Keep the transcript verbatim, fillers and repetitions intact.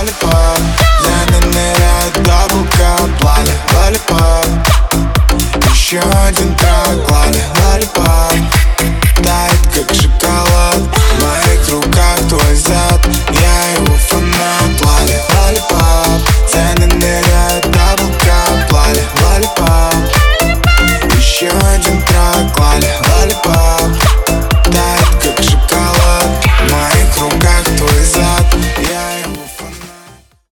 Lollipop, для ныряет до пупка. Пламя, Lollipop, еще один трак.